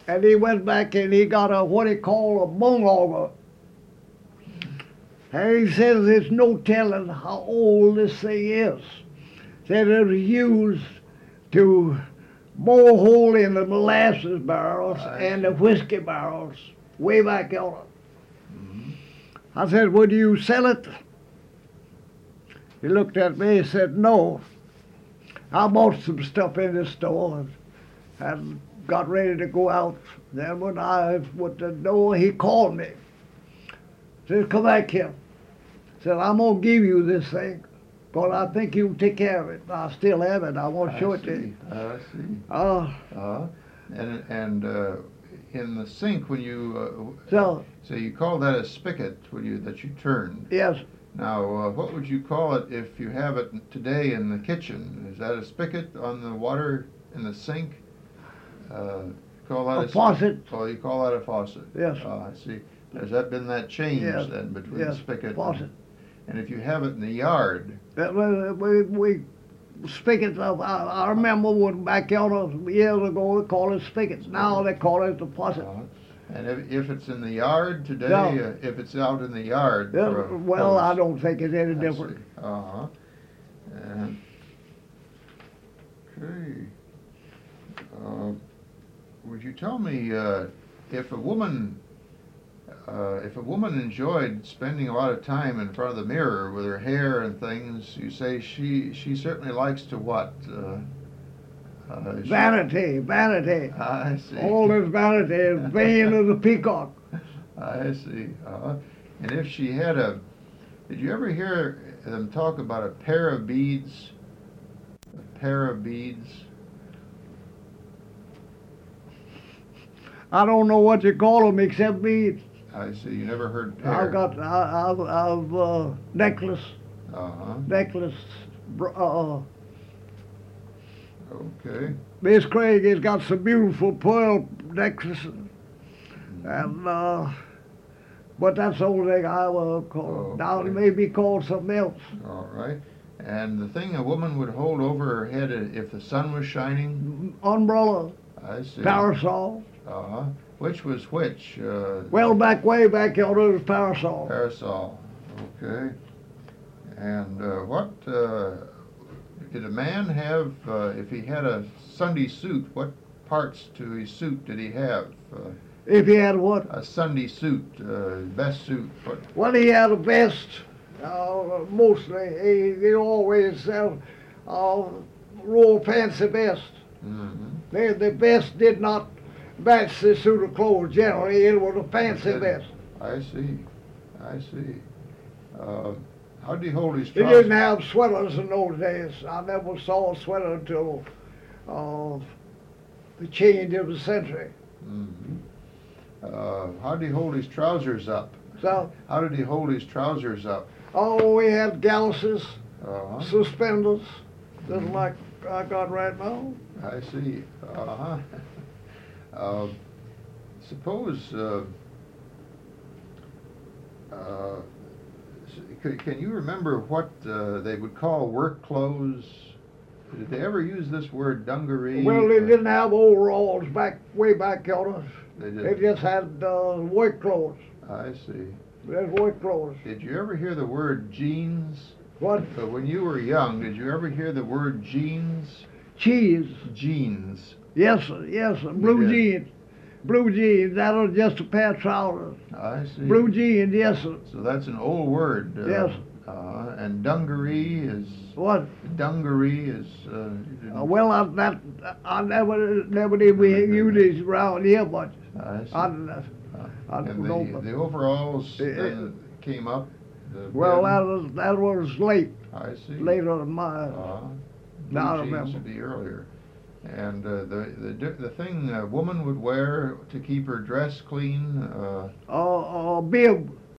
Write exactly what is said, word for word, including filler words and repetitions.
And he went back and he got a what he called a bung auger. And he says there's no telling how old this thing is. Said it was used to bore a hole in the molasses barrels and the whiskey barrels way back yonder. Mm-hmm. I said, would you sell it? He looked at me and said, no. I bought some stuff in the store and, and got ready to go out. Then when I went to the door, he called me. Said, come back here. Said, I'm going to give you this thing, but I think you'll take care of it. I still have it. I want to show I it to you. see. I see. Uh, Uh, and and uh, in the sink when you uh, so, so you call that a spigot when you that you turn. yes. Now, uh, what would you call it if you have it today in the kitchen? Is that a spigot on the water in the sink? Uh, call that A a, faucet. Oh, you call that a faucet. Yes. Uh, I see. Has that been that change Yes. then between Yes. the spigot Faucet. and, and if you have it in the yard? Uh, We, we, we spigots. Of, I, I remember when back yonder years ago they called it spigots. Now they call it the faucet. Uh, and if, if it's in the yard today, No. uh, if it's out in the yard, Yeah, for a well, I hose, don't think it's any I different. see. Uh-huh. And, okay. Uh, would you tell me uh, if a woman, uh, if a woman enjoyed spending a lot of time in front of the mirror with her hair and things, you say she she certainly likes to what? Uh, uh, she- Vanity, vanity. I see. All this vanity is vain as a peacock. I see. Uh, and if she had a, did you ever hear them talk about a pair of beads? A pair of beads? I don't know what you call them except beads. I see. You never heard pair. I've got, I, I've, I've uh, necklace, Uh-huh. necklace. br- Uh, Okay. Miss Craig has got some beautiful pearl necklaces, and uh, but that's the only thing I will call. Oh, Now it okay. may be called something else. All right. And the thing a woman would hold over her head i- if the sun was shining? Umbrella, I see. parasol. Uh-huh. Which was which? Uh, Well, back way back yonder it was parasol. Parasol. Okay. And uh, what uh, did a man have, uh, if he had a Sunday suit, what parts to his suit did he have? Uh, If he had what? a Sunday suit, uh, best suit. What? Well, he had a vest. Uh, mostly, he, he always said, uh, real fancy vest. Mm-hmm. The, the vest did not match the suit of clothes. Generally, it was a fancy It didn't. vest. I see. I see. Uh, how did he hold his He trousers? didn't have sweaters in those days. I never saw a sweater until uh, the change of the century. Mm-hmm. Uh, how did he hold his trousers up? So, How did he hold his trousers up? oh, we had galluses, Uh-huh. suspenders, just like I got right now. I see. Uh-huh. Uh, suppose, uh, uh, s- c- can you remember what uh, they would call work clothes? Did they ever use this word dungaree? Well, they Uh, didn't have overalls back way back yonder. They They didn't. just had uh, work clothes. I see. There's work clothes. Did you ever hear the word jeans? What? Uh, when you were young, did you ever hear the word jeans? Cheese. Jeans. Yes, sir. Yes, sir. Blue did. jeans. Blue jeans. That was just a pair of trousers. I see. Blue jeans. Yes, sir. So that's an old word. Uh, Yes. Uh, and dungaree is What? dungaree is. Uh, you didn't- Uh, well, I, that I never never did we use these around here much. I see. I, Uh, I and don't know. the, but- the overalls Eh, eh. then came up. The Well, bib. that was that was late, I see. later than my. Uh, Now I blue jeans remember. would be earlier. And uh, the, the di- the thing a woman would wear to keep her dress clean, uh, Uh, uh, bib.